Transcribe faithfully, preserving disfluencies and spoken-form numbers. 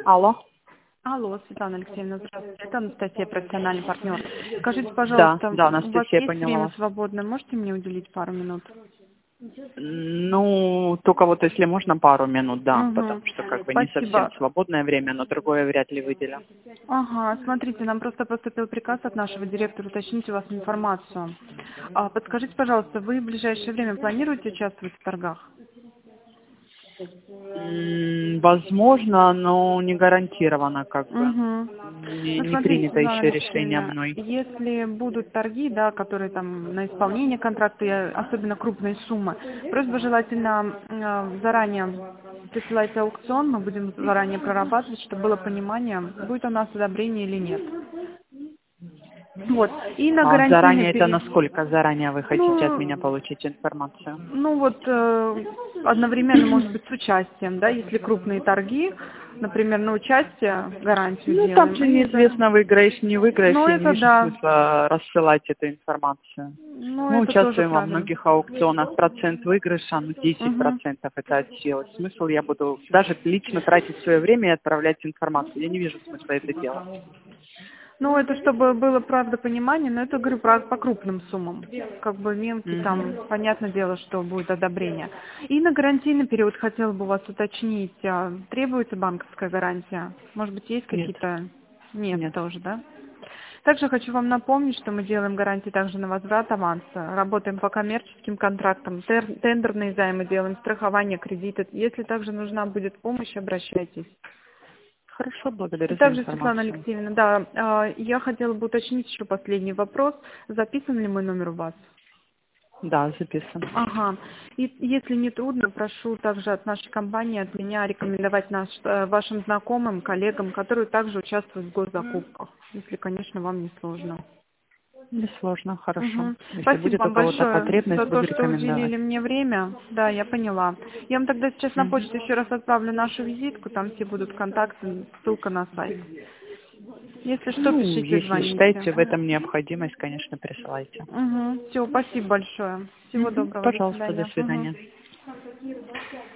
Алло. Алло, Светлана Алексеевна, здравствуйте. Это Анастасия, профессиональный партнер. Скажите, Да, пожалуйста, да, у вас Анастасия, есть время поняла. свободное? Можете мне уделить пару минут? Ну, только вот если можно пару минут, да, потому Угу. что как бы не совсем Спасибо. свободное время, но другое вряд ли выделю. Ага, смотрите, нам просто поступил приказ от нашего директора уточнить у вас информацию. А, подскажите, пожалуйста, вы в ближайшее время планируете участвовать в торгах? М, Возможно, но не гарантированно, как бы. Угу. Не, Ну, не смотрите, принято Светлана еще решение Алексеевна, мной. если будут торги, да, которые там на исполнение контракта, и особенно крупные суммы, просьба желательно э, заранее присылайте аукцион, мы будем заранее прорабатывать, чтобы было понимание, будет у нас одобрение или нет. Вот. И на А гарантийный заранее это период. насколько заранее вы хотите от меня Ну, получить информацию? ну вот э, одновременно, может быть, с участием, да, если крупные торги, например, на участие гарантию Ну, там делаем. же И за... неизвестно, выиграешь, не выиграешь, Ну, я не это вижу да. смысла рассылать эту информацию. Ну, Мы это тоже участвуем во правильно. многих аукционах, процент выигрыша, ну, десять Угу. процентов это от силы. Смысл я буду даже лично тратить свое время и отправлять информацию. Я не вижу смысла это делать. Ну, это чтобы было, правда, понимание, но это, говорю, про- по крупным суммам. Как бы мелкие, там, Мгм. понятное дело, что будет одобрение. И на гарантийный период хотела бы у вас уточнить, а, требуется банковская гарантия? Может быть, есть Нет, какие-то... Нет нет. тоже, да? Также хочу вам напомнить, что мы делаем гарантии также на возврат аванса. Работаем по коммерческим контрактам, тер- тендерные займы делаем, страхование, кредиты. Если также нужна будет помощь, обращайтесь. Хорошо, И благодарю за также, Светлана информацию. Алексеевна, да, а, я хотела бы уточнить еще последний вопрос. Записан ли мой номер у вас? Да, записан. Ага. И если не трудно, прошу также от нашей компании, от меня рекомендовать наш, э, вашим знакомым, коллегам, которые также участвуют в госзакупках, если, конечно, вам не сложно. Несложно, хорошо. Мгм. Если Спасибо будет у вам кого-то большое потребность, за то, буду что рекомендовать. уделили мне время. Да, я поняла. Я вам тогда сейчас на Мгм. почту еще раз отправлю нашу визитку, там все будут контакты, ссылка на сайт. Если что, Ну, пишите, если звоните. считаете в этом необходимость, конечно, присылайте. Угу. Все, спасибо большое. Всего Мгм. доброго, до Пожалуйста, до свидания. свидания. Угу.